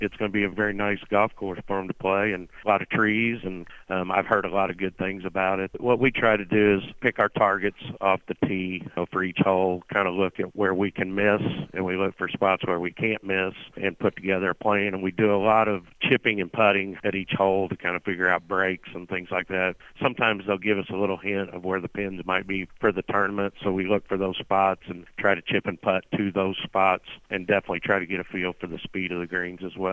it's going to be a very nice golf course for them to play, and a lot of trees, and I've heard a lot of good things about it. What we try to do is pick our targets off the tee for each hole, kind of look at where we can miss, and we look for spots where we can't miss and put together a plan. And we do a lot of chipping and putting at each hole to kind of figure out breaks and things like that. Sometimes they'll give us a little hint of where the pins might be for the tournament, so we look for those spots and try to chip and putt to those spots, and definitely try to get a feel for the speed of the greens as well.